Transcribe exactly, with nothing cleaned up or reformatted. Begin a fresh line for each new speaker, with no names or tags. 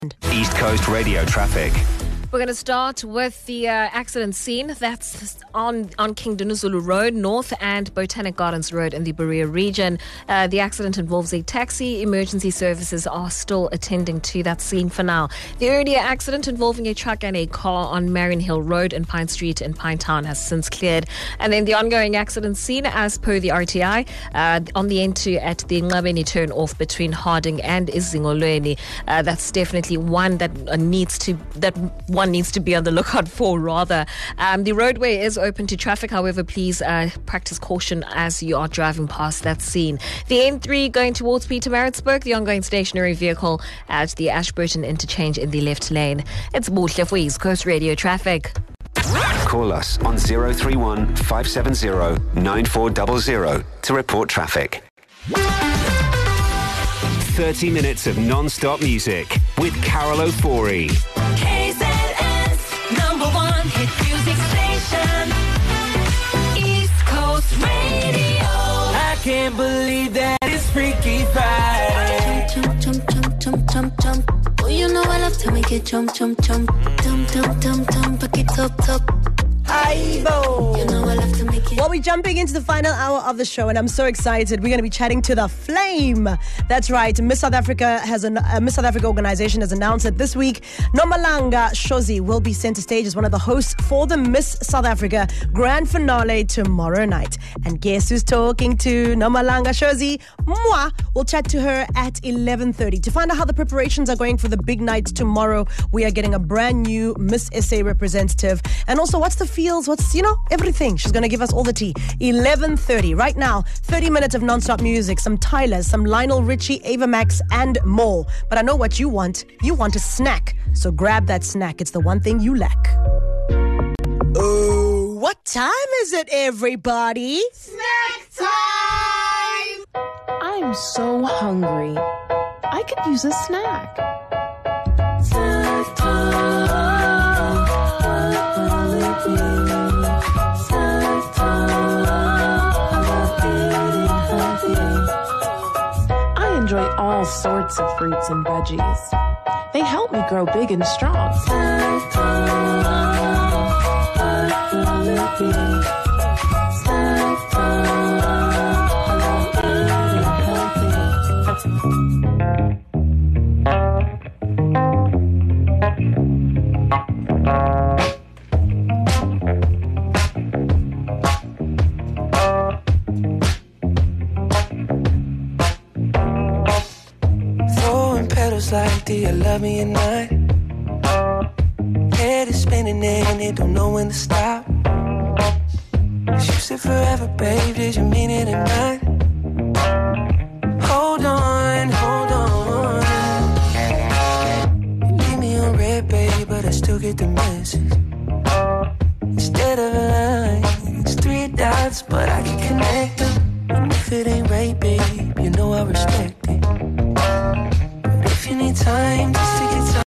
East Coast Radio traffic.
We're going to start with the uh, accident scene that's on, on King Dinuzulu Road North and Botanic Gardens Road in the Berea region. Uh, the accident involves a taxi. Emergency services are still attending to that scene for now. The earlier accident involving a truck and a car on Marion Hill Road in Pine Street in Pinetown has since cleared. And then the ongoing accident scene, as per the R T I, uh, on the N two at the Nqabeni turn off between Harding and Izingolweni. Uh, that's definitely one that uh, needs to that one needs to be on the lookout for, rather. Um, the roadway is open to traffic. However, please uh, practice caution as you are driving past that scene. The N three going towards Pietermaritzburg, the ongoing stationary vehicle at the Ashburton interchange in the left lane. It's Buhle for East Coast Radio traffic.
Call us on zero three one, five seven zero, nine four zero zero to report traffic. thirty minutes of non-stop music with Carol Ofori.
K Z S, number one hit music station, East Coast Radio.
I can't believe that it's Freaky Friday.
Jump, jump, jump, jump, jump, jump. Oh, you know I love to make it jump, jump, jump. Jump, jump, jump, jump, back it up, top.
Aibo.
You know I love to make it.
Well, we're jumping into the final hour of the show, and I'm so excited. We're going to be chatting to the Flame. That's right. Miss South Africa has an uh, Miss South Africa organization has announced that this week Nomalanga Shozi will be center stage as one of the hosts for the Miss South Africa grand finale tomorrow night. And guess who's talking to Nomalanga Shozi? Moi. We'll chat to her at eleven thirty to find out how the preparations are going for the big night tomorrow. We are getting a brand new Miss S A representative, and also what's the feels, what's, you know, everything. She's going to give us all the tea. eleven thirty. Right now, thirty minutes of non-stop music, some Tyler, some Lionel Richie, Ava Max, and more. But I know what you want. You want a snack. So grab that snack. It's the one thing you lack. Oh, what time is it, everybody?
Snack time!
I'm so hungry. I could use a snack.
Snack time.
I enjoy all sorts of fruits and veggies. They help me grow big and strong.
Like, do you love me or not? Head is spinning and it don't know when to stop. You said forever, babe, did you mean it or not? Hold on, hold on. You leave me on red, babe, but I still get the message. Instead of a line, it's three dots, but I can connect them. And if it ain't right, babe, you know I respect it. If you need time to